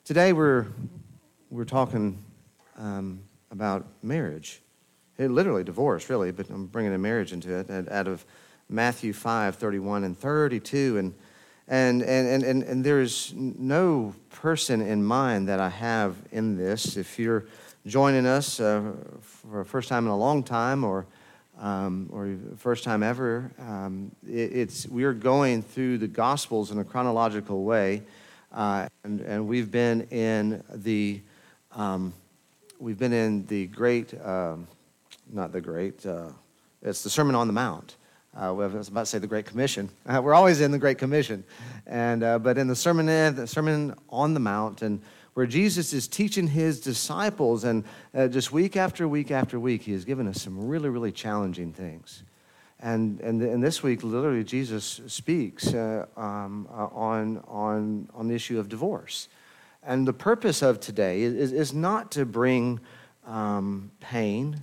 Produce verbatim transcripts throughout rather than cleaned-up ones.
Today we're we're talking um, about marriage. It, literally divorce, really, but I'm bringing a marriage into it out of Matthew five, thirty-one and thirty-two. And and and and and there's no person in mind that I have in this. If you're joining us uh, for the first time in a long time, or um, or first time ever, um, it, it's we're going through the Gospels in a chronological way. Uh, and, and we've been in the, um, we've been in the great, um, not the great, uh, it's the Sermon on the Mount. Uh, I was about to say the Great Commission. Uh, we're always in the Great Commission, and uh, but in the Sermon, the Sermon on the Mount, and where Jesus is teaching his disciples, and uh, just week after week after week, he has given us some really, really challenging things. And, and and this week, literally, Jesus speaks uh, um, uh, on on on the issue of divorce, and the purpose of today is is not to bring um, pain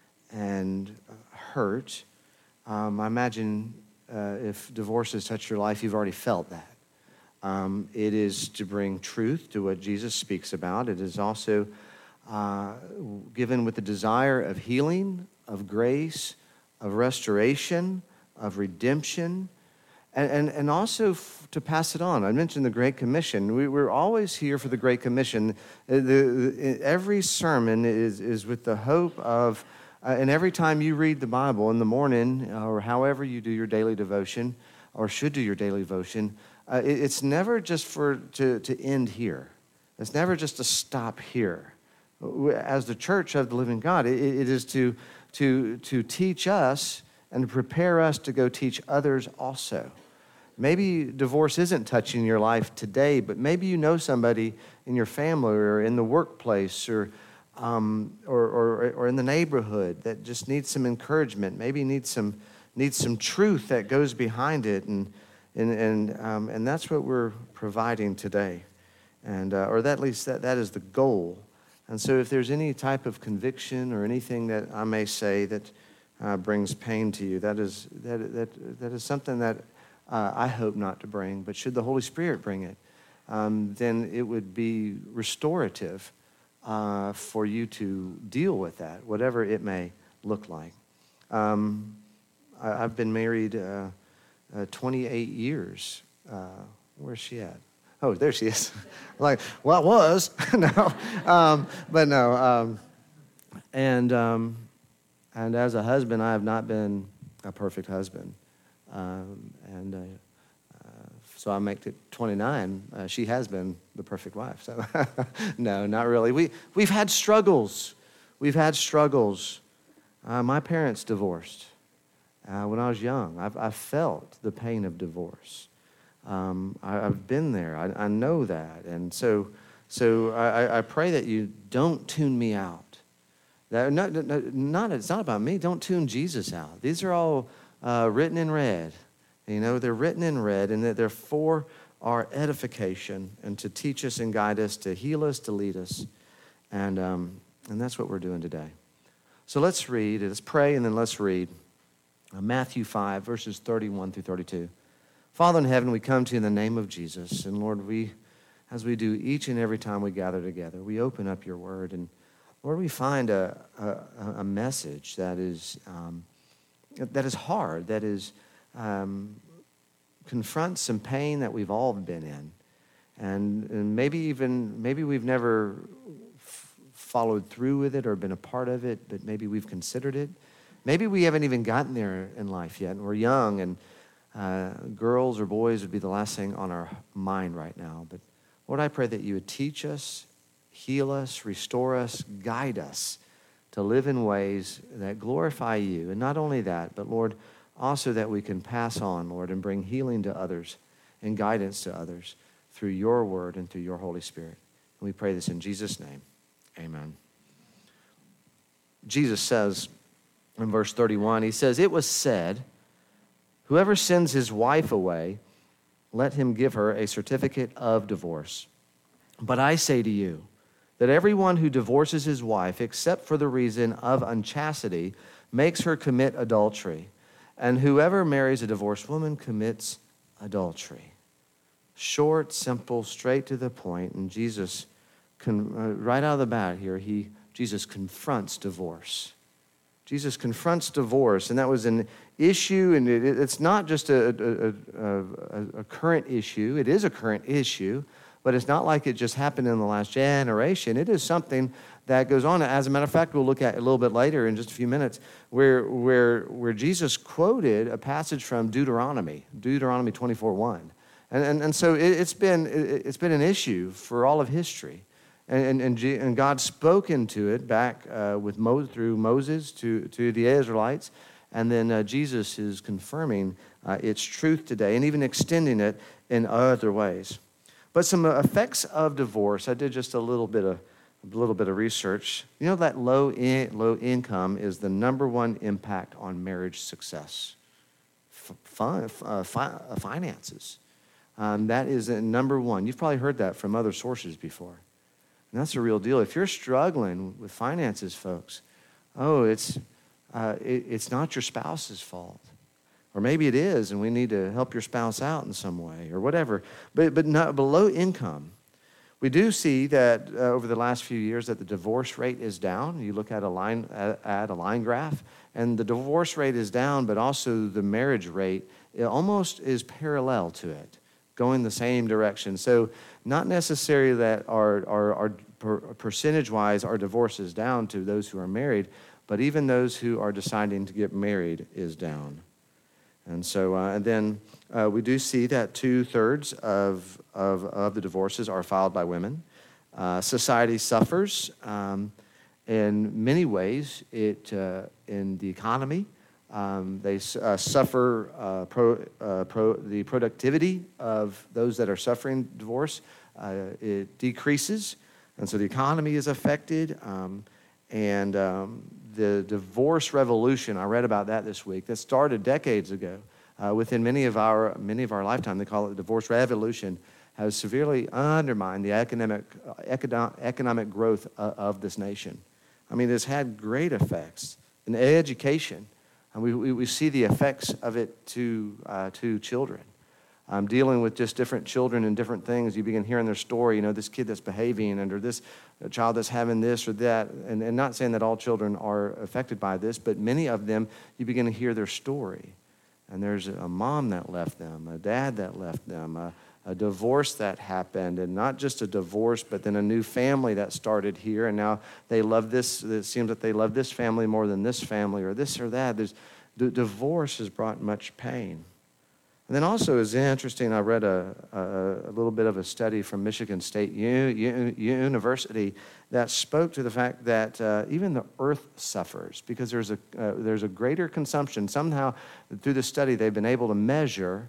and hurt. Um, I imagine uh, if divorce has touched your life, you've already felt that. Um, it is to bring truth to what Jesus speaks about. It is also uh, given with the desire of healing, of grace, of restoration, of redemption, and, and, and also f- to pass it on. I mentioned the Great Commission. We, we're always here for the Great Commission. Uh, the, the, every sermon is, is with the hope of, uh, and every time you read the Bible in the morning, or however you do your daily devotion, or should do your daily devotion, uh, it, it's never just for to, to end here. It's never just to stop here. As the church of the living God, it, it is to To, to teach us and to prepare us to go teach others also. Maybe divorce isn't touching your life today, but maybe you know somebody in your family or in the workplace or, um, or, or, or in the neighborhood that just needs some encouragement, maybe needs some, needs some truth that goes behind it, and, and, and, um, and that's what we're providing today. And, uh, or that, at least that, that is the goal. And so if there's any type of conviction or anything that I may say that uh, brings pain to you, that is that that that is something that uh, I hope not to bring. But should the Holy Spirit bring it, um, then it would be restorative uh, for you to deal with that, whatever it may look like. Um, I, I've been married uh, uh, twenty-eight years. Uh, where's she at? Oh, there she is. Like, well, it was. no, um, but no. Um, and um, and as a husband, I have not been a perfect husband. Um, and uh, uh, so I make it twenty-nine. Uh, she has been the perfect wife. So no, not really. We we've had struggles. We've had struggles. Uh, my parents divorced uh, when I was young. I've I felt the pain of divorce. Um, I, I've been there. I, I know that, and so, so I, I pray that you don't tune me out. That not, not it's not about me. Don't tune Jesus out. These are all uh, written in red. You know, they're written in red, and that they're for our edification and to teach us and guide us, to heal us, to lead us, and um, and that's what we're doing today. So let's read. Let's pray, and then let's read uh, Matthew five, verses thirty-one through thirty-two. Father in heaven, we come to you in the name of Jesus. And Lord, we, as we do each and every time we gather together, we open up your word. And Lord, we find a, a, a message that is, um, that is hard, that is, um, confronts some pain that we've all been in. And, and maybe even, maybe we've never f- followed through with it or been a part of it, but maybe we've considered it. Maybe we haven't even gotten there in life yet, and we're young, and Uh, girls or boys would be the last thing on our mind right now. But Lord, I pray that you would teach us, heal us, restore us, guide us to live in ways that glorify you. And not only that, but Lord, also that we can pass on, Lord, and bring healing to others and guidance to others through your word and through your Holy Spirit. And we pray this in Jesus' name. Amen. Jesus says in verse thirty-one, he says, "It was said, whoever sends his wife away, let him give her a certificate of divorce. But I say to you that everyone who divorces his wife, except for the reason of unchastity, makes her commit adultery. And whoever marries a divorced woman commits adultery." Short, simple, straight to the point. And Jesus, con- uh, right out of the bat here, he Jesus confronts divorce. Jesus confronts divorce, and that was an issue, and it, it's not just a, a, a, a, a current issue. It is a current issue, but it's not like it just happened in the last generation. It is something that goes on. As a matter of fact, we'll look at a little bit later in just a few minutes, where, where, where Jesus quoted a passage from Deuteronomy, Deuteronomy twenty-four one. And, and, and so it, it's, been, it, it's been an issue for all of history. And, and, and God spoke into it back uh, with Mo, through Moses to, to the Israelites. And then uh, Jesus is confirming uh, its truth today and even extending it in other ways. But some effects of divorce, I did just a little bit of, a little bit of research. You know that low, in, low income is the number one impact on marriage success. F- fi- uh, fi- uh, finances. Um, that is a number one. You've probably heard that from other sources before. And that's a real deal. If you're struggling with finances, folks, oh, it's uh, it, it's not your spouse's fault. Or maybe it is, and we need to help your spouse out in some way, or whatever. But but not below income. We do see that uh, over the last few years that the divorce rate is down. You look at a line at, at a line graph, and the divorce rate is down, but also the marriage rate, it almost is parallel to it, going the same direction. So not necessarily that our, our, our per, percentage-wise our divorce is down to those who are married, but even those who are deciding to get married is down. And so, uh, and then uh, we do see that two-thirds of, of, of the divorces are filed by women. Uh, society suffers um, in many ways. It uh, in the economy, um, they uh, suffer uh, pro, uh, pro, the productivity of those that are suffering divorce. Uh, it decreases, and so the economy is affected. Um, and um, the divorce revolution, I read about that this week, that started decades ago. Uh, within many of our many of our lifetime, they call it the divorce revolution, has severely undermined the economic uh, economic, economic growth uh, of this nation. I mean, it's had great effects in education, and we we, we see the effects of it to uh, to children. Um, dealing with just different children and different things, you begin hearing their story. You know, this kid that's behaving, and or this child that's having this or that, and, and not saying that all children are affected by this, but many of them, you begin to hear their story. And there's a mom that left them, a dad that left them, a, a divorce that happened, and not just a divorce, but then a new family that started here, and now they love this. It seems that they love this family more than this family, or this or that. There's, the divorce has brought much pain. And then also it's interesting, I read a, a, a little bit of a study from Michigan State U, U, University that spoke to the fact that uh, even the earth suffers because there's a, uh, there's a greater consumption. Somehow, through the study, they've been able to measure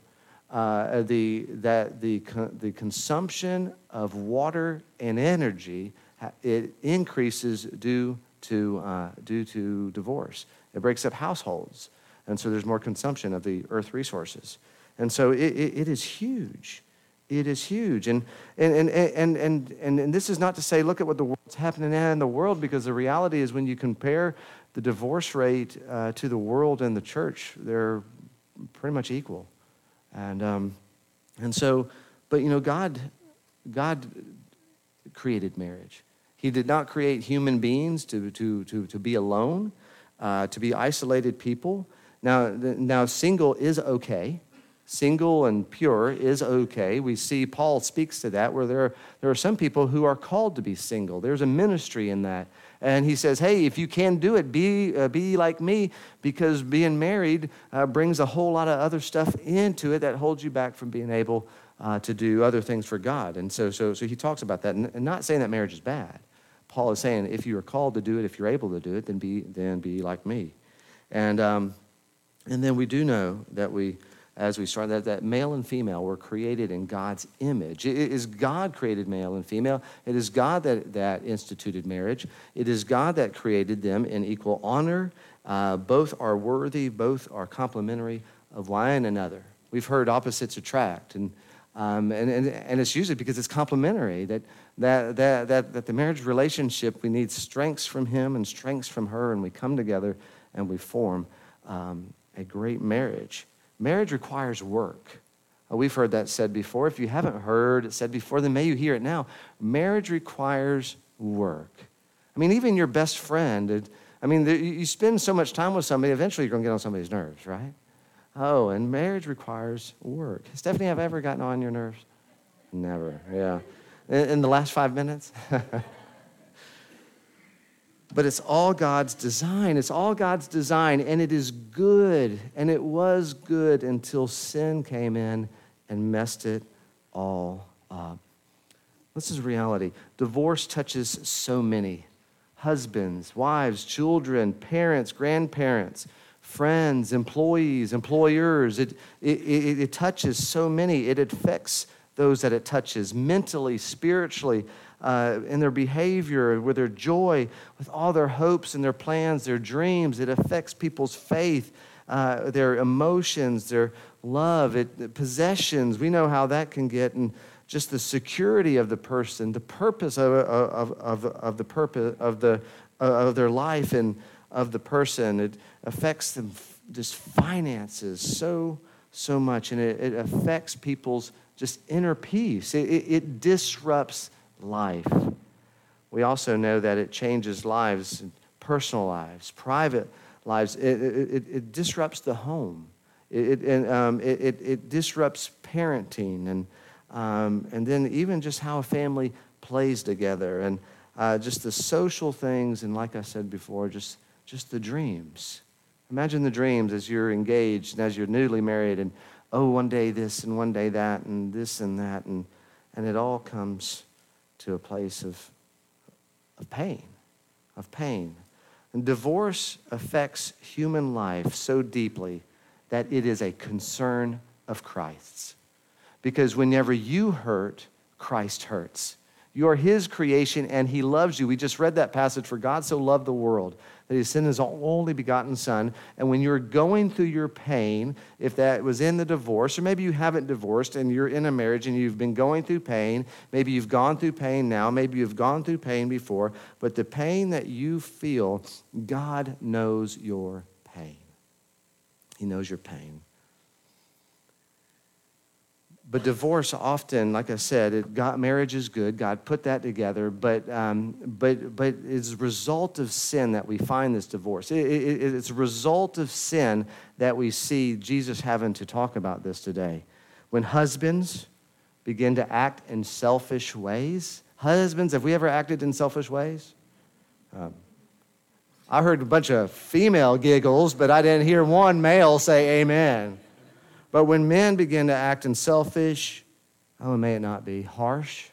uh, the, that the, the consumption of water and energy, it increases due to, uh, due to divorce. It breaks up households, and so there's more consumption of the earth resources. And so it, it, it is huge. It is huge. And, and, and, and, and, and, and this is not to say, look at what the world's happening in the world, because the reality is when you compare the divorce rate uh, to the world and the church, they're pretty much equal. And, um, and so, but you know, God, God created marriage. He did not create human beings to, to, to, to be alone, uh, to be isolated people. Now, now single is okay. Single and pure is okay. We see Paul speaks to that, where there are, there are some people who are called to be single. There's a ministry in that. And he says, hey, if you can do it, be uh, be like me, because being married uh, brings a whole lot of other stuff into it that holds you back from being able uh, to do other things for God. And so, so, so he talks about that, and, and not saying that marriage is bad. Paul is saying, if you are called to do it, if you're able to do it, then be then be like me. And um, and then we do know that we. As we start, that, that male and female were created in God's image. It is God created male and female. It is God that, that instituted marriage. It is God that created them in equal honor. Uh, both are worthy, both are complementary of one another. We've heard opposites attract, and um, and, and and it's usually because it's complementary, that, that, that, that, that the marriage relationship, we need strengths from him and strengths from her, and we come together and we form um, a great marriage. Marriage requires work. Uh, we've heard that said before. If you haven't heard it said before, then may you hear it now. Marriage requires work. I mean, even your best friend, it, I mean, the, you spend so much time with somebody, eventually you're going to get on somebody's nerves, right? Oh, and marriage requires work. Stephanie, have I ever gotten on your nerves? Never, yeah. In, in the last five minutes? But it's all God's design. It's all God's design, and it is good, and it was good until sin came in and messed it all up. This is reality. Divorce touches so many. Husbands, wives, children, parents, grandparents, friends, employees, employers. It, it, it, it touches so many. It affects those that it touches mentally, spiritually, uh, in their behavior, with their joy, with all their hopes and their plans, their dreams. It affects people's faith, uh, their emotions, their love, it, possessions. We know how that can get, and just the security of the person, the purpose of, of, of, of the purpose of the of their life and of the person. It affects them, just finances so so much, and it, it affects people's just inner peace. It, it, it disrupts life. We also know that it changes lives, personal lives, private lives. It, it, it disrupts the home. It, it, um, it, it, it disrupts parenting, and um, and then even just how a family plays together, and uh, just the social things, and like I said before, just just the dreams. Imagine the dreams as you're engaged and as you're newly married, and oh, one day this and one day that and this and that, and and it all comes to a place of of pain, of pain. And divorce affects human life so deeply that it is a concern of Christ's. Because whenever you hurt, Christ hurts. You are his creation, and he loves you. We just read that passage, for God so loved the world that he sent his only begotten son. And when you're going through your pain, if that was in the divorce, or maybe you haven't divorced and you're in a marriage and you've been going through pain, maybe you've gone through pain now, maybe you've gone through pain before, but the pain that you feel, God knows your pain. He knows your pain. But divorce often, like I said, it got, marriage is good. God put that together. But um, but but it's a result of sin that we find this divorce. It, it, it's a result of sin that we see Jesus having to talk about this today. When husbands begin to act in selfish ways. Husbands, have we ever acted in selfish ways? Um, I heard a bunch of female giggles, but I didn't hear one male say amen. But when men begin to act in selfish, oh, may it not be, harsh,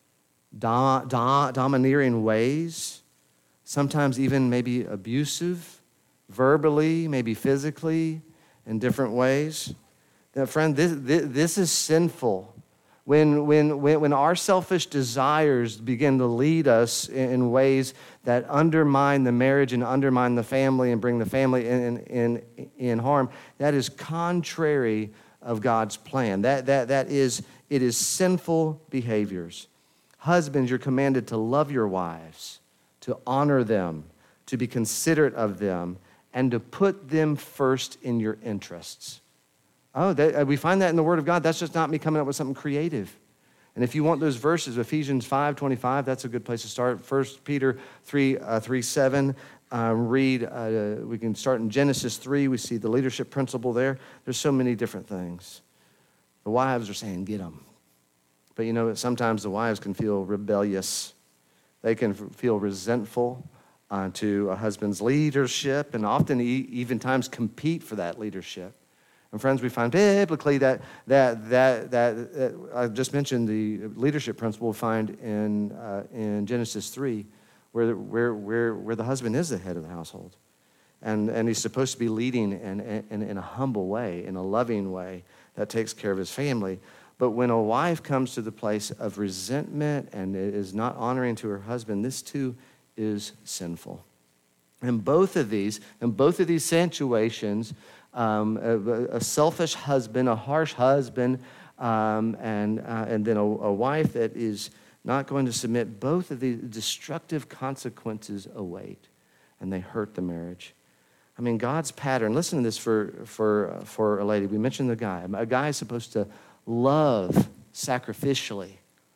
dom- dom- domineering ways, sometimes even maybe abusive, verbally, maybe physically, in different ways. Now, friend, this, this, this is sinful. When, when, when, when our selfish desires begin to lead us in, in ways that undermine the marriage and undermine the family and bring the family in, in, in harm, that is contrary of God's plan. That, that, that is, it is sinful behaviors. Husbands, you're commanded to love your wives, to honor them, to be considerate of them, and to put them first in your interests. Oh, that, we find that in the Word of God. That's just not me coming up with something creative. And if you want those verses, Ephesians five twenty-five, that's a good place to start. First Peter three, uh, three seven, uh, read, uh, we can start in Genesis three. We see the leadership principle there. There's so many different things. The wives are saying, get them. But you know, sometimes the wives can feel rebellious. They can feel resentful uh, to a husband's leadership, and often e- even times compete for that leadership. And friends, we find biblically that that that that, that I just mentioned the leadership principle we find in uh, in Genesis three, where where where where the husband is the head of the household, and and he's supposed to be leading in in, in a humble way, in a loving way that takes care of his family. But when a wife comes to the place of resentment and is not honoring to her husband, this too is sinful. And both of these, in both of these situations. Um, a, a selfish husband, a harsh husband, um, and uh, and then a, a wife that is not going to submit. Both of these destructive consequences await, and they hurt the marriage. I mean, God's pattern. Listen to this for for for a lady. We mentioned the guy. A guy is supposed to love sacrificially,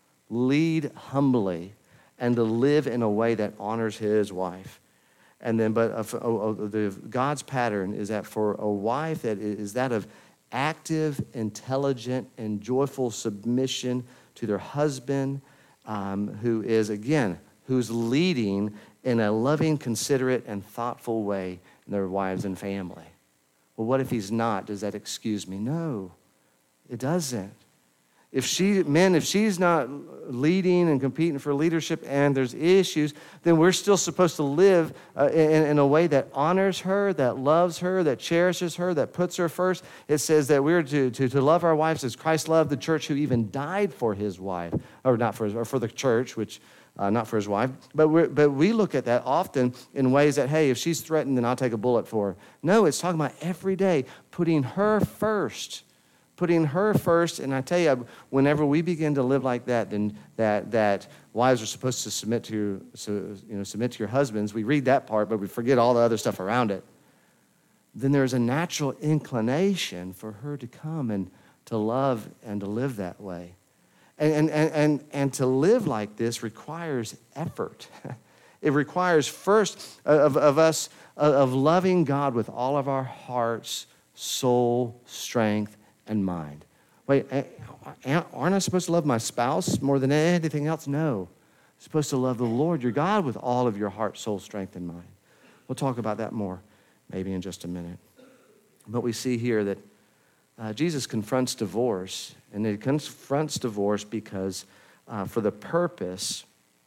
lead humbly, and to live in a way that honors his wife. And then, but uh, uh, the, God's pattern is that for a wife that is that of active, intelligent, and joyful submission to their husband, um, who is, again, who's leading in a loving, considerate, and thoughtful way in their wives and family. Well, what if he's not? Does that excuse me? No, it doesn't. If she, men, if she's not leading and competing for leadership and there's issues, then we're still supposed to live uh, in, in a way that honors her, that loves her, that cherishes her, that puts her first. It says that we're to, to, to love our wives as Christ loved the church, who even died for his wife, or not for his, or for the church, which uh, not for his wife. But we but we look at that often in ways that, hey, if she's threatened, then I'll take a bullet for her. No, it's talking about every day putting her first. Putting her first, and I tell you, whenever we begin to live like that, then that that wives are supposed to submit to your, so, you know, submit to your husbands. We read that part, but we forget all the other stuff around it. Then there's a natural inclination for her to come and to love and to live that way, and and and and to live like this requires effort. It requires first of of us of loving God with all of our hearts, soul, strength, and mind. Wait, aren't I supposed to love my spouse more than anything else? No. You're supposed to love the Lord your God with all of your heart, soul, strength, and mind. We'll talk about that more maybe in just a minute. But we see here that uh, Jesus confronts divorce, and he confronts divorce because uh, for the purpose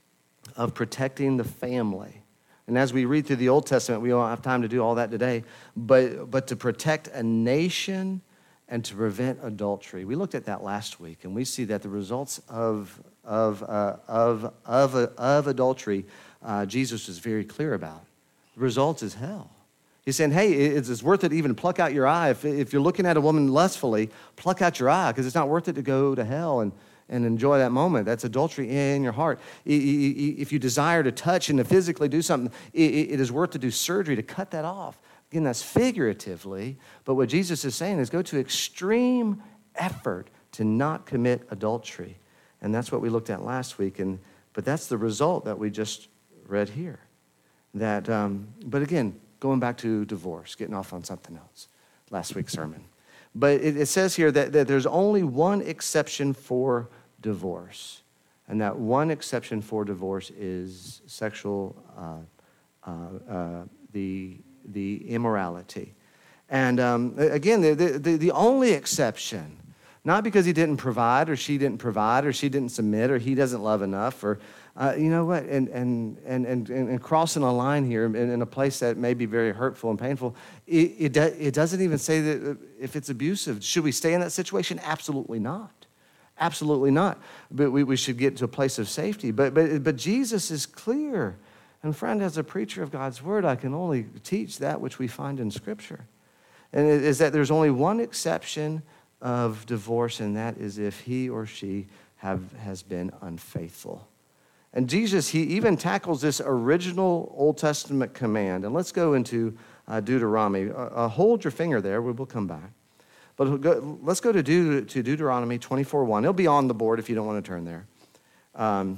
of protecting the family. And as we read through the Old Testament, we don't have time to do all that today, but, but to protect a nation and to prevent adultery. We looked at that last week, and we see that the results of, of, uh, of, of, uh, of adultery, uh, Jesus was very clear about. The result is hell. He's saying, hey, it's, it's worth it to even pluck out your eye. If, if you're looking at a woman lustfully, pluck out your eye, because it's not worth it to go to hell and, and enjoy that moment. That's adultery in your heart. If you desire to touch and to physically do something, it is worth to do surgery to cut that off. Again, that's figuratively, but what Jesus is saying is go to extreme effort to not commit adultery. And that's what we looked at last week, and but that's the result that we just read here. That, um, but again, going back to divorce, getting off on something else, last week's sermon. But it, it says here that, that there's only one exception for divorce, and that one exception for divorce is sexual, uh, uh, uh, the the immorality. And um, again, the, the, the only exception, not because he didn't provide or she didn't provide or she didn't submit or he doesn't love enough or, uh, you know what, and, and, and, and, and crossing a line here in, in a place that may be very hurtful and painful, it, it, do, it doesn't even say that if it's abusive. Should we stay in that situation? Absolutely not. Absolutely not. But we, we should get to a place of safety. But, but, but Jesus is clear. And friend, as a preacher of God's word, I can only teach that which we find in Scripture. And it is that there's only one exception of divorce, and that is if he or she have, has been unfaithful. And Jesus, he even tackles this original Old Testament command. And let's go into uh, Deuteronomy. Uh, uh, hold your finger there. We will come back. But go, let's go to, Deut- to Deuteronomy twenty-four one. It'll be on the board if you don't want to turn there. Um,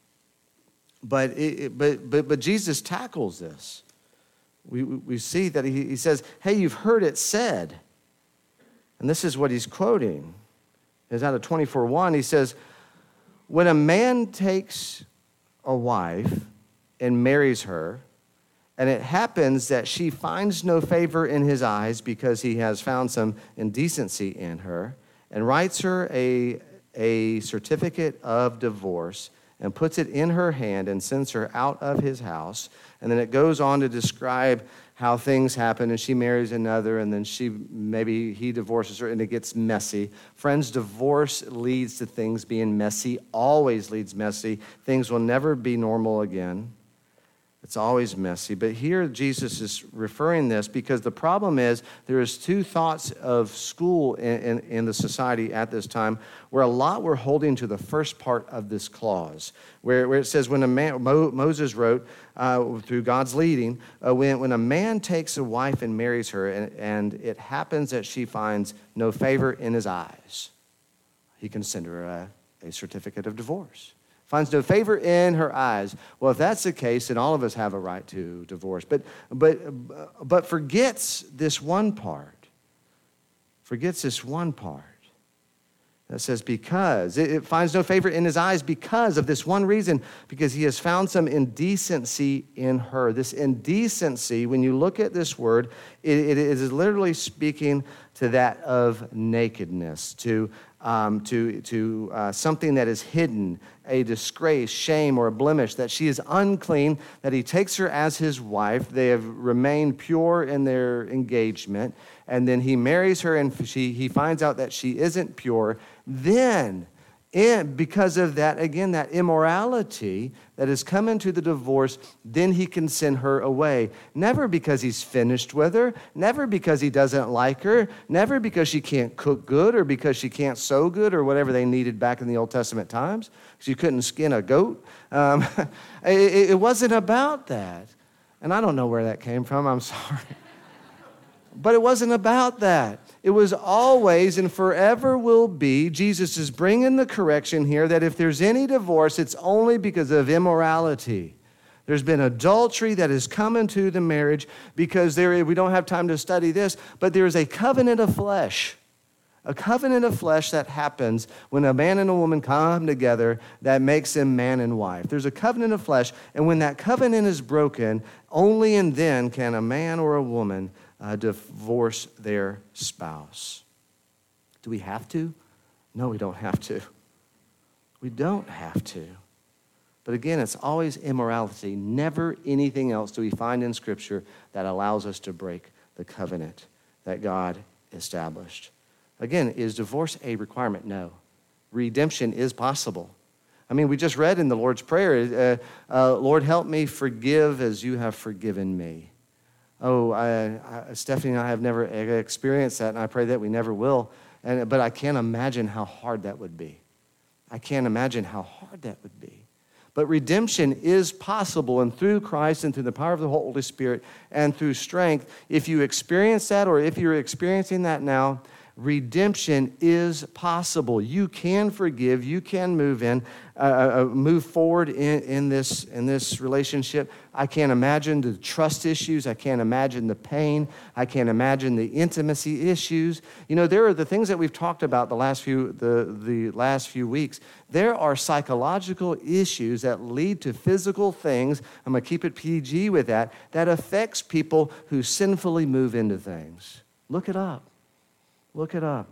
But, it, but but but Jesus tackles this. We we see that he, he says, hey, you've heard it said. And this is what he's quoting. It's out of twenty-four one. He says, when a man takes a wife and marries her, and it happens that she finds no favor in his eyes because he has found some indecency in her, and writes her a, a certificate of divorce, and puts it in her hand and sends her out of his house. And then it goes on to describe how things happen, and she marries another, and then she maybe he divorces her, and it gets messy. Friends, divorce leads to things being messy, always leads messy. Things will never be normal again. It's always messy. But here Jesus is referring this because the problem is there is two thoughts of school in, in, in the society at this time where a lot were holding to the first part of this clause, where, where it says when a man, Mo, Moses wrote uh, through God's leading, uh, when, when a man takes a wife and marries her and, and it happens that she finds no favor in his eyes. he can send her a, a certificate of divorce. Finds no favor in her eyes. Well, if that's the case, then all of us have a right to divorce. But, but, but forgets this one part. Forgets this one part. That says because. It, it finds no favor in his eyes because of this one reason. Because he has found some indecency in her. This indecency, when you look at this word, it, it is literally speaking to that of nakedness, to Um, to, to uh, something that is hidden, a disgrace, shame, or a blemish, that she is unclean, that he takes her as his wife. They have remained pure in their engagement, and then he marries her, and she, he finds out that she isn't pure. Then, in, because of that, again, that immorality that has come into the divorce, then he can send her away. Never because he's finished with her, never because he doesn't like her, never because she can't cook good or because she can't sew good or whatever they needed back in the Old Testament times. She couldn't skin a goat. Um, it, it wasn't about that. And I don't know where that came from, I'm sorry. But it wasn't about that. It was always and forever will be. Jesus is bringing the correction here that if there's any divorce, it's only because of immorality. There's been adultery that has come into the marriage because there, we don't have time to study this, but there is a covenant of flesh. A covenant of flesh that happens when a man and a woman come together that makes them man and wife. There's a covenant of flesh, and when that covenant is broken, only and then can a man or a woman uh, divorce their spouse. Do we have to? No, we don't have to. We don't have to. But again, it's always immorality. Never anything else do we find in Scripture that allows us to break the covenant that God established. Again, is divorce a requirement? No. Redemption is possible. I mean, we just read in the Lord's Prayer, uh, uh, Lord, help me forgive as you have forgiven me. Oh, I, I, Stephanie and I have never experienced that, and I pray that we never will. And, but I can't imagine how hard that would be. I can't imagine how hard that would be. But redemption is possible, and through Christ and through the power of the Holy Spirit and through strength, if you experience that or if you're experiencing that now, redemption is possible. You can forgive. You can move in, uh, uh, move forward in, in this in this relationship. I can't imagine the trust issues. I can't imagine the pain. I can't imagine the intimacy issues. You know, there are the things that we've talked about the last few the the last few weeks. There are psychological issues that lead to physical things. I'm going to keep it P G with that. That affects people who sinfully move into things. Look it up. Look it up.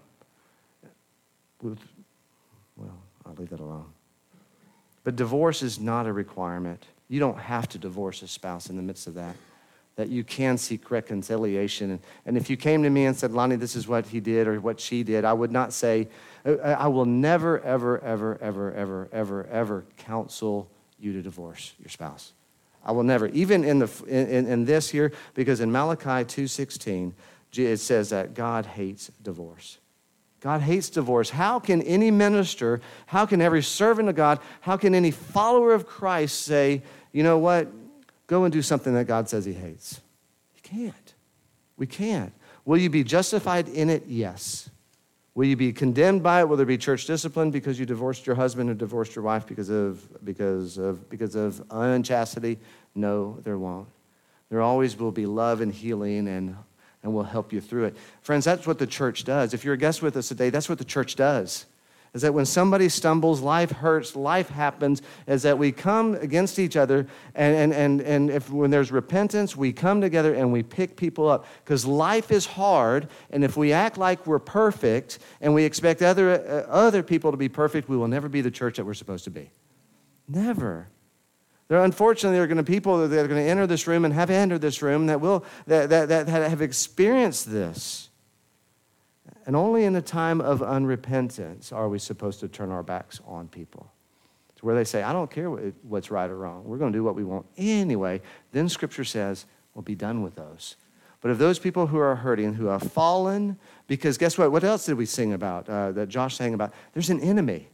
Well, I'll leave that alone. But divorce is not a requirement. You don't have to divorce a spouse in the midst of that. That you can seek reconciliation. And, and if you came to me and said, Lonnie, this is what he did or what she did, I would not say, I will never, ever, ever, ever, ever, ever, ever counsel you to divorce your spouse. I will never. Even in, the, in, in this here, because in Malachi two sixteen, it says that God hates divorce. God hates divorce. How can any minister, how can every servant of God, how can any follower of Christ say, you know what, go and do something that God says he hates? You can't. We can't. Will you be justified in it? Yes. Will you be condemned by it? Will there be church discipline because you divorced your husband or divorced your wife because of, because of, because of unchastity? No, there won't. There always will be love and healing and and we'll help you through it. Friends, that's what the church does. If you're a guest with us today, that's what the church does. Is that when somebody stumbles, life hurts, life happens, is that we come against each other, and, and, and, and if when there's repentance, we come together and we pick people up. Because life is hard, and if we act like we're perfect and we expect other, uh, other people to be perfect, we will never be the church that we're supposed to be. Never. There, unfortunately, there are going to be people that are going to enter this room and have entered this room that will that, that, that have experienced this. And only in a time of unrepentance are we supposed to turn our backs on people. To where they say, I don't care what, what's right or wrong. We're going to do what we want anyway. Then Scripture says, we'll be done with those. But of those people who are hurting, who have fallen, because guess what? What else did we sing about, uh, that Josh sang about? There's an enemy.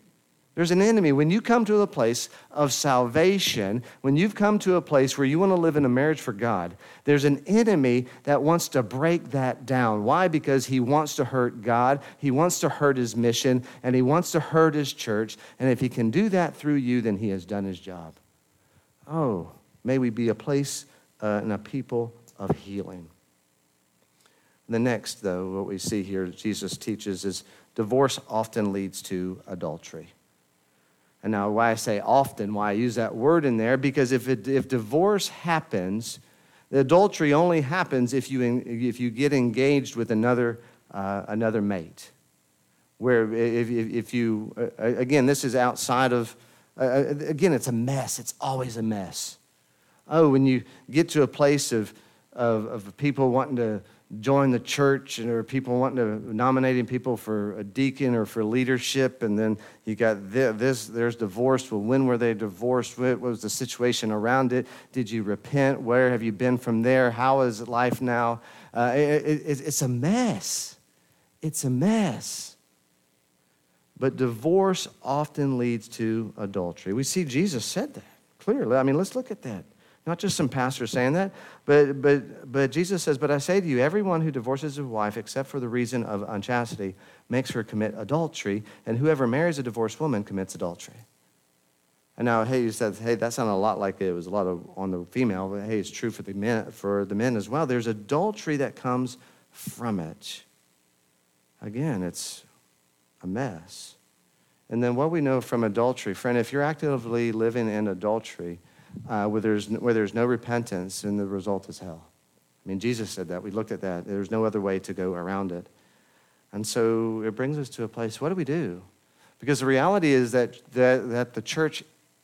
There's an enemy. When you come to a place of salvation, when you've come to a place where you want to live in a marriage for God, there's an enemy that wants to break that down. Why? Because he wants to hurt God, he wants to hurt his mission, and he wants to hurt his church. And if he can do that through you, then he has done his job. Oh, may we be a place uh, and a people of healing. The next, though, what we see here Jesus teaches is divorce often leads to adultery. And now why I say often, why I use that word in there, because if it, if divorce happens, the adultery only happens if you if you get engaged with another uh, another mate. Where if if, if you uh, again, this is outside of uh, again, it's a mess. It's always a mess. Oh, when you get to a place of of, of people wanting to join the church, and or people wanting to nominating people for a deacon or for leadership, and then you got this, this there's divorce. Well, when were they divorced? What was the situation around it? Did you repent? Where have you been from there? How is life now? Uh, it, it, it's a mess. It's a mess. But divorce often leads to adultery. We see Jesus said that clearly. I mean, let's look at that. Not just some pastor saying that, but but but Jesus says, "But I say to you, everyone who divorces his wife, except for the reason of unchastity, makes her commit adultery, and whoever marries a divorced woman commits adultery." And now, hey, you said, hey, that sounded a lot like it was a lot of on the female, but hey, it's true for the men, for the men as well. There's adultery that comes from it. Again, it's a mess. And then what we know from adultery, friend, if you're actively living in adultery, Uh, where there's where there's no repentance, and the result is hell. I mean, Jesus said that. We looked at that. There's no other way to go around it. And so it brings us to a place, what do we do? Because the reality is that that, that the church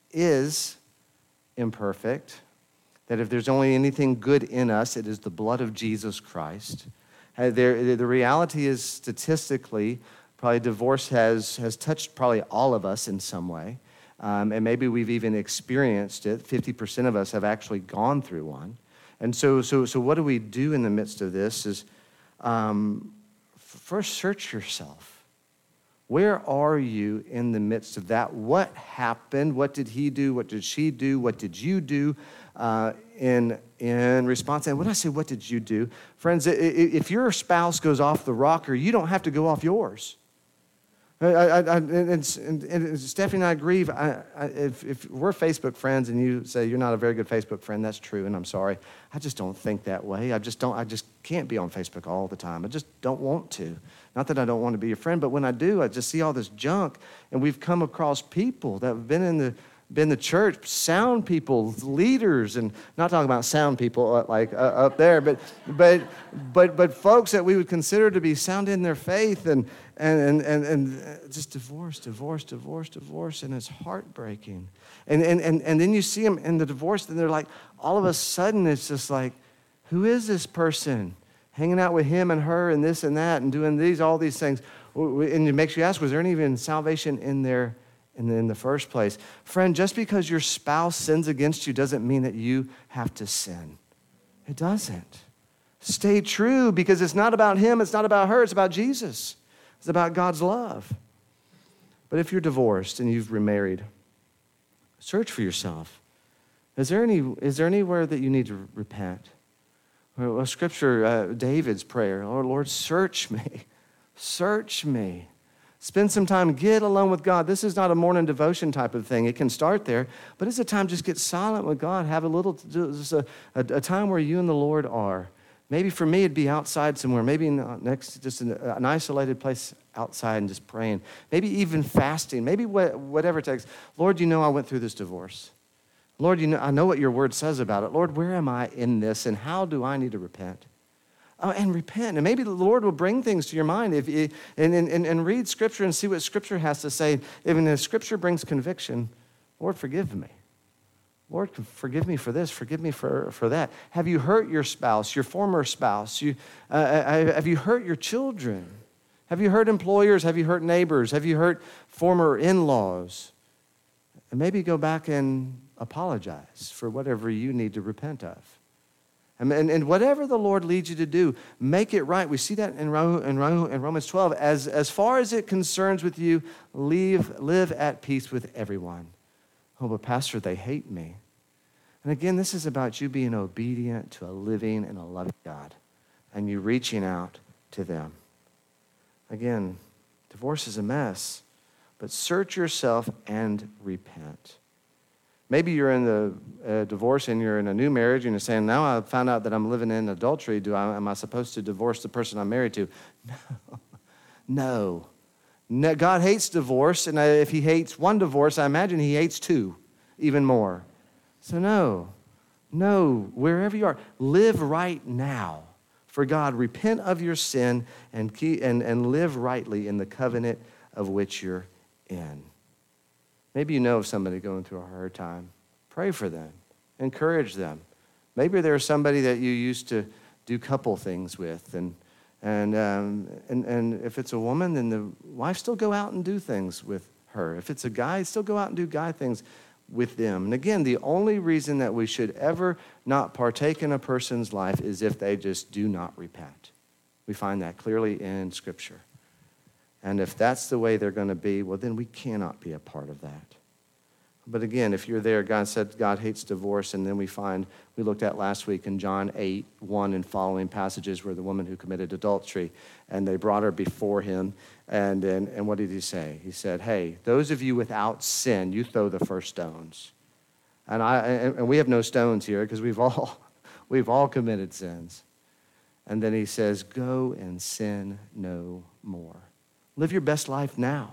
is imperfect, that if there's only anything good in us, it is the blood of Jesus Christ. Uh, there, the reality is, statistically, probably divorce has, has touched probably all of us in some way. Um, and maybe we've even experienced it. fifty percent of us have actually gone through one. And so so, so what do we do in the midst of this is, um, first search yourself. Where are you in the midst of that? What happened? What did he do? What did she do? What did you do uh, in, in response? And when I say, what did you do? Friends, if your spouse goes off the rocker, you don't have to go off yours. I, I, I, and, and, and Stephanie and I agree. I, I, if, if we're Facebook friends and you say you're not a very good Facebook friend, that's true, and I'm sorry. I just don't think that way. I just don't. I just can't be on Facebook all the time. I just don't want to. Not that I don't want to be your friend, but when I do, I just see all this junk. And we've come across people that have been in the been the church, sound people, leaders, and not talking about sound people like uh, up there, but but but but folks that we would consider to be sound in their faith, and and and and just divorce, divorce, divorce, divorce, and it's heartbreaking. And and and and then you see them in the divorce, and they're like, all of a sudden, it's just like, who is this person? Hanging out with him and her and this and that and doing these, all these things. And it makes you ask, was there any even salvation in there in the, in the first place? Friend, just because your spouse sins against you doesn't mean that you have to sin. It doesn't. Stay true, because it's not about him, it's not about her, it's about Jesus. It's about God's love. But if you're divorced and you've remarried, search for yourself. Is there any, is there anywhere that you need to repent? Well, Scripture, uh, David's prayer, oh, Lord, search me, search me. Spend some time, get alone with God. This is not a morning devotion type of thing. It can start there, but it's a time just get silent with God. Have a little, just a, a, a time where you and the Lord are. Maybe for me, it'd be outside somewhere. Maybe next, just an, an isolated place outside and just praying. Maybe even fasting. Maybe what, whatever it takes. Lord, you know I went through this divorce. Lord, you know, I know what your word says about it. Lord, where am I in this, and how do I need to repent? Oh, and repent. And maybe the Lord will bring things to your mind if you, and, and, and read Scripture and see what Scripture has to say. Even if Scripture brings conviction, Lord, forgive me. Lord, forgive me for this. Forgive me for, for that. Have you hurt your spouse, your former spouse? You, uh, have you hurt your children? Have you hurt employers? Have you hurt neighbors? Have you hurt former in-laws? And maybe go back and apologize for whatever you need to repent of. And, and, and whatever the Lord leads you to do, make it right. We see that in, Ro, in, Ro, in Romans twelve. As, as far as it concerns with you, leave, live at peace with everyone. Oh, but Pastor, they hate me. And again, this is about you being obedient to a living and a loving God, and you reaching out to them. Again, divorce is a mess, but search yourself and repent. Maybe you're in the uh, divorce and you're in a new marriage and you're saying, now I found out that I'm living in adultery. Do I, am I supposed to divorce the person I'm married to? No. No. No. God hates divorce, and if he hates one divorce, I imagine he hates two even more. So no, no, wherever you are, live right now for God. Repent of your sin and, keep, and, and live rightly in the covenant of which you're in. Maybe you know of somebody going through a hard time. Pray for them. Encourage them. Maybe there's somebody that you used to do couple things with. And, and, um, and, and if it's a woman, then the wife still go out and do things with her. If it's a guy, still go out and do guy things with them. And again, the only reason that we should ever not partake in a person's life is if they just do not repent. We find that clearly in Scripture. And if that's the way they're going to be, well, then we cannot be a part of that. But again, if you're there, God said God hates divorce, and then we find, we looked at last week in John eight, one and following passages where the woman who committed adultery, and they brought her before him, and, and, and what did he say? He said, hey, those of you without sin, you throw the first stones. And, I, and we have no stones here because we've all, we've all committed sins. And then he says, go and sin no more. Live your best life now.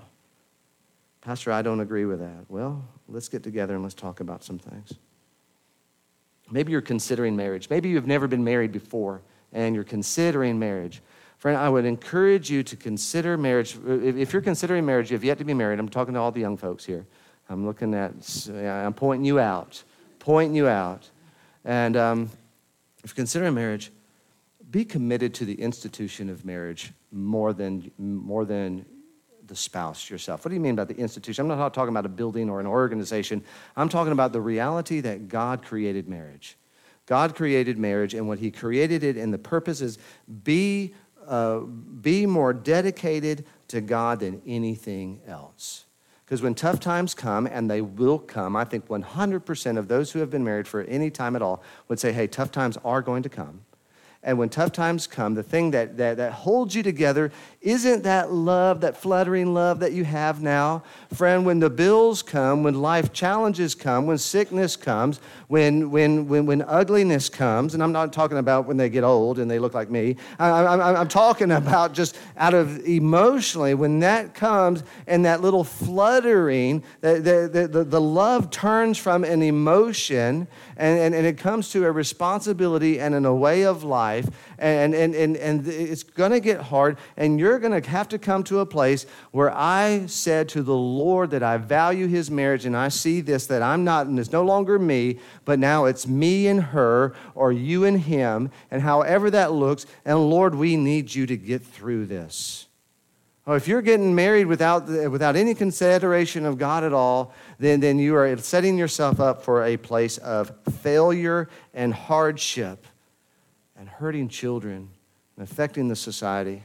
Pastor, I don't agree with that. Well, let's get together and let's talk about some things. Maybe you're considering marriage. Maybe you've never been married before and you're considering marriage. Friend, I would encourage you to consider marriage. If you're considering marriage, you have yet to be married. I'm talking to all the young folks here. I'm looking at, I'm pointing you out, pointing you out. And um, if you're considering marriage, be committed to the institution of marriage more than, more than the spouse yourself. What do you mean by the institution? I'm not talking about a building or an organization. I'm talking about the reality that God created marriage. God created marriage, and what he created it, and the purpose is be, uh, be more dedicated to God than anything else. Because when tough times come, and they will come, I think one hundred percent of those who have been married for any time at all would say, hey, tough times are going to come. And when tough times come, the thing that, that, that holds you together isn't that love, that fluttering love that you have now. Friend, when the bills come, when life challenges come, when sickness comes, when, when, when, when ugliness comes, and I'm not talking about when they get old and they look like me. I, I, I'm talking about just out of emotionally, when that comes and that little fluttering, the, the, the, the love turns from an emotion and, and, and it comes to a responsibility and in a way of life. And, and, and, and it's going to get hard, and you're going to have to come to a place where I said to the Lord that I value his marriage, and I see this, that I'm not, and it's no longer me, but now it's me and her, or you and him, and however that looks, and Lord, we need you to get through this. Oh, if you're getting married without, without any consideration of God at all, then, then you are setting yourself up for a place of failure and hardship, and hurting children, and affecting the society.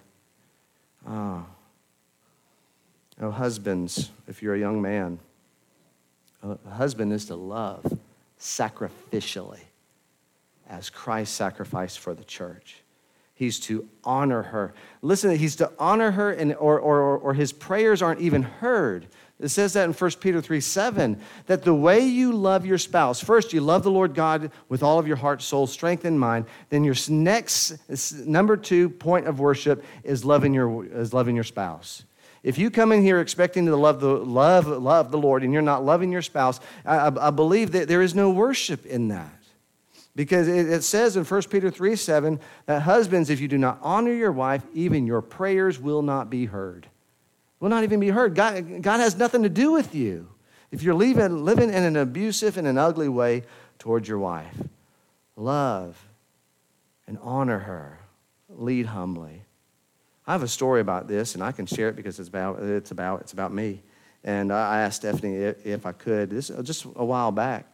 Oh. oh, husbands, if you're a young man, a husband is to love sacrificially as Christ sacrificed for the church. He's to honor her. Listen, he's to honor her, and or, or, or his prayers aren't even heard. It says that in First Peter three seven, that the way you love your spouse, first you love the Lord God with all of your heart, soul, strength, and mind. Then your next, number two point of worship is loving your, is loving your spouse. If you come in here expecting to love the, love, love the Lord and you're not loving your spouse, I, I believe that there is no worship in that. Because it says in First Peter three seven that husbands, if you do not honor your wife, even your prayers will not be heard. Will not even be heard. God, God has nothing to do with you if you're living, living in an abusive and an ugly way towards your wife. Love and honor her. Lead humbly. I have a story about this, and I can share it because it's about it's about it's about me. And I asked Stephanie if, if I could. This just a while back.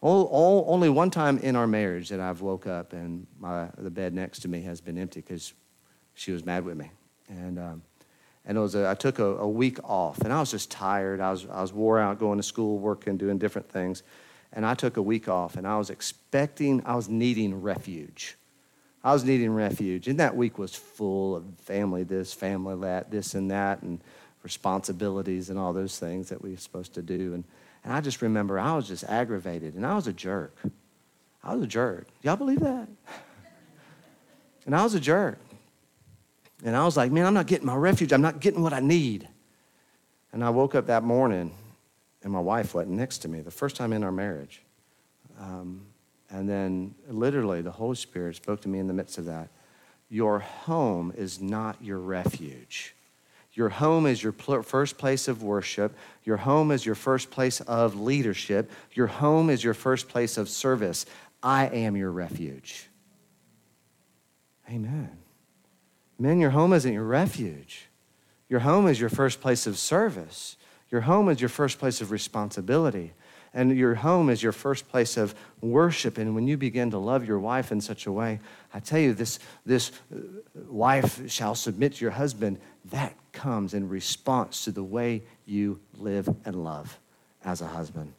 All, all, only one time in our marriage that I've woke up and my, the bed next to me has been empty because she was mad with me. And um, and it was a, I took a, a week off, and I was just tired. I was, I was wore out going to school, working, doing different things. And I took a week off, and I was expecting, I was needing refuge. I was needing refuge. And that week was full of family this, family that, this and that, and responsibilities and all those things that we were supposed to do. And And I just remember I was just aggravated, and I was a jerk. I was a jerk. Y'all believe that? And I was a jerk. And I was like, man, I'm not getting my refuge. I'm not getting what I need. And I woke up that morning, and my wife wasn't next to me, the first time in our marriage. Um, and then literally the Holy Spirit spoke to me in the midst of that. Your home is not your refuge. Your home is your pl- first place of worship. Your home is your first place of leadership. Your home is your first place of service. I am your refuge. Amen. Men, your home isn't your refuge. Your home is your first place of service. Your home is your first place of responsibility. And your home is your first place of worship. And when you begin to love your wife in such a way, I tell you, this, this wife shall submit to your husband. That comes in response to the way you live and love as a husband.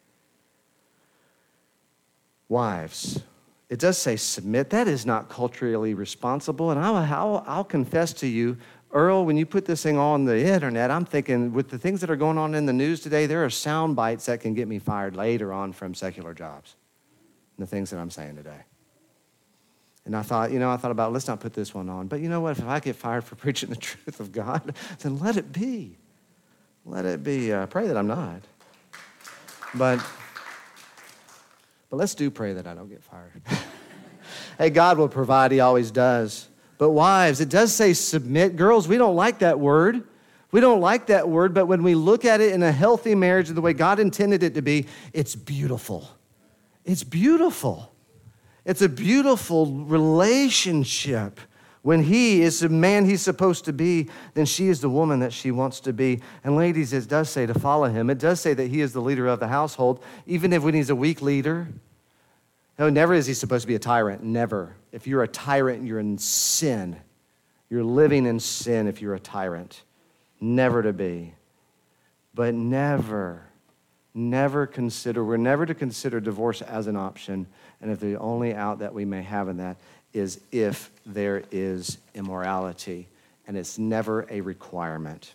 Wives, it does say submit. That is not culturally responsible. And I'll, I'll, I'll confess to you, Earl, when you put this thing on the internet, I'm thinking with the things that are going on in the news today, there are sound bites that can get me fired later on from secular jobs. The things that I'm saying today. And I thought, you know, I thought about, let's not put this one on. But you know what? If I get fired for preaching the truth of God, then let it be. Let it be. I uh, pray that I'm not. But, but let's do pray that I don't get fired. Hey, God will provide. He always does. But wives, it does say submit. Girls, we don't like that word. We don't like that word. But when we look at it in a healthy marriage, the way God intended it to be, it's beautiful. It's beautiful. It's a beautiful relationship. When he is the man he's supposed to be, then she is the woman that she wants to be. And ladies, it does say to follow him. It does say that he is the leader of the household, even if when he's a weak leader. No, never is he supposed to be a tyrant. Never. If you're a tyrant, you're in sin. You're living in sin if you're a tyrant. Never to be. But never, never consider, we're never to consider divorce as an option. And if the only out that we may have in that is if there is immorality. And it's never a requirement.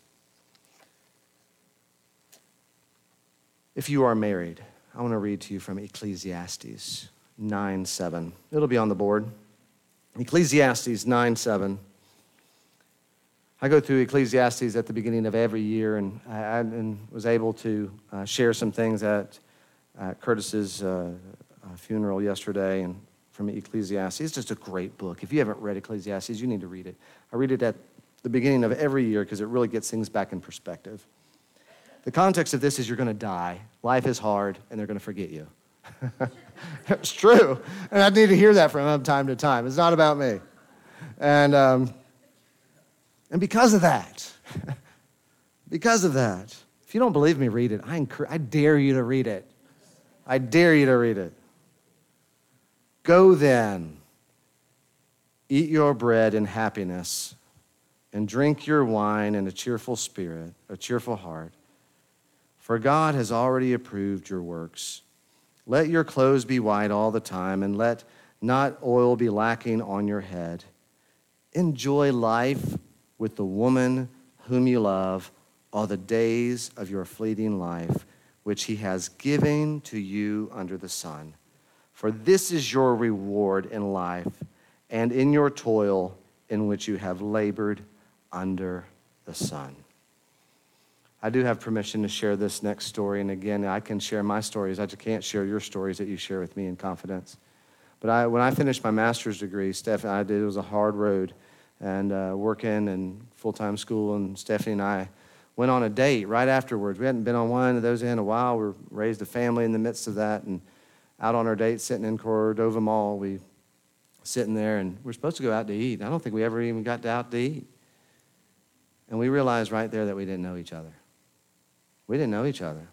If you are married, I want to read to you from Ecclesiastes nine seven. It'll be on the board. Ecclesiastes nine seven. I go through Ecclesiastes at the beginning of every year, and I and was able to uh, share some things at uh, Curtis's uh, uh, funeral yesterday, and from Ecclesiastes. It's just a great book. If you haven't read Ecclesiastes, you need to read it. I read it at the beginning of every year because it really gets things back in perspective. The context of this is you're going to die. Life is hard, and they're going to forget you. It's true. And I need to hear that from time to time. It's not about me. And um, and because of that, because of that, if you don't believe me, read it. I, encourage, I dare you to read it. I dare you to read it. Go then, eat your bread in happiness, and drink your wine in a cheerful spirit, a cheerful heart. For God has already approved your works. Let your clothes be white all the time, and let not oil be lacking on your head. Enjoy life with the woman whom you love all the days of your fleeting life, which he has given to you under the sun. For this is your reward in life and in your toil in which you have labored under the sun. I do have permission to share this next story. And again, I can share my stories. I just can't share your stories that you share with me in confidence. But I, when I finished my master's degree, Stephanie, I did, it was a hard road. And uh, working and full-time school, and Stephanie and I went on a date right afterwards. We hadn't been on one of those in a while. We raised a family in the midst of that. And out on our date, sitting in Cordova Mall, we sitting there, and we're supposed to go out to eat. I don't think we ever even got out to eat. And we realized right there that we didn't know each other. We didn't know each other.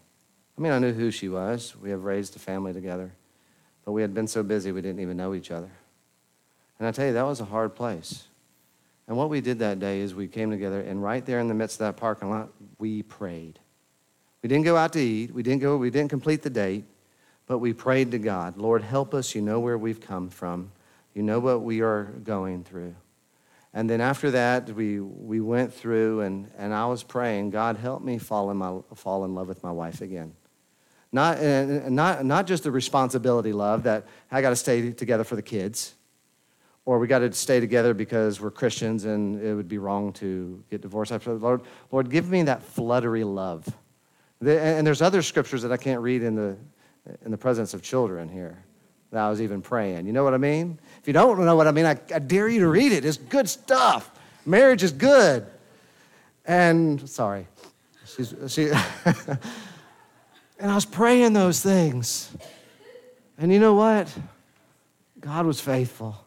I mean, I knew who she was. We have raised a family together. But we had been so busy we didn't even know each other. And I tell you, that was a hard place. And what we did that day is we came together, and right there in the midst of that parking lot, we prayed. We didn't go out to eat. We didn't go, we didn't complete the date, but we prayed to God. Lord, help us. You know where we've come from. You know what we are going through. And then after that, we we went through, and, and I was praying, God, help me fall in, my, fall in love with my wife again. Not, uh, not, not just the responsibility love that I got to stay together for the kids, or we got to stay together because we're Christians and it would be wrong to get divorced. After Lord, Lord, give me that fluttery love. And there's other scriptures that I can't read in the in the presence of children here that I was even praying. You know what I mean? If you don't know what I mean, I, I dare you to read it. It's good stuff. Marriage is good. And sorry, she's she. And I was praying those things. And you know what? God was faithful.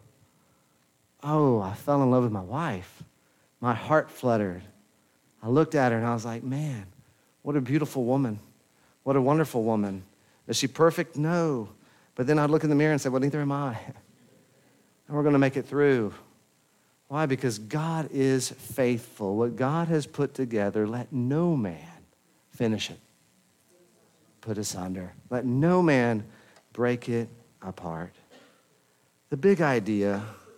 Oh, I fell in love with my wife. My heart fluttered. I looked at her and I was like, man, what a beautiful woman. What a wonderful woman. Is she perfect? No. But then I'd look in the mirror and say, well, neither am I. And we're going to make it through. Why? Because God is faithful. What God has put together, let no man finish it. Put asunder. Let no man break it apart. The big idea,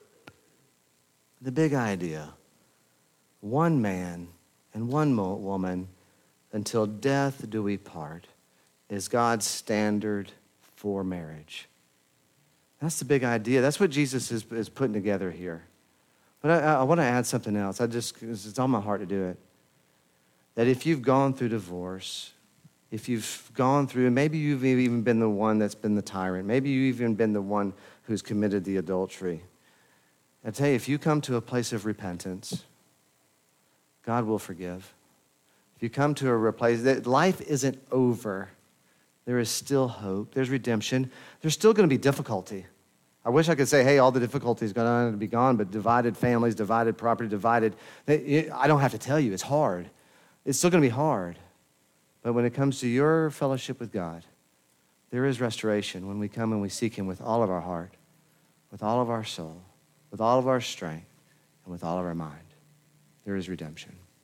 the big idea, one man and one mo- woman until death do we part, is God's standard for marriage. That's the big idea. That's what Jesus is, is putting together here. But I, I want to add something else. I just, it's on my heart to do it. That if you've gone through divorce, if you've gone through, and maybe you've even been the one that's been the tyrant, maybe you've even been the one who's committed the adultery, I tell you, if you come to a place of repentance, God will forgive. If you come to a place that life isn't over, there is still hope. There's redemption. There's still going to be difficulty. I wish I could say, hey, all the difficulty is going to be gone, but divided families, divided property, divided. I don't have to tell you, it's hard. It's still going to be hard. But when it comes to your fellowship with God, there is restoration when we come and we seek him with all of our heart, with all of our soul, with all of our strength, and with all of our mind. There is redemption.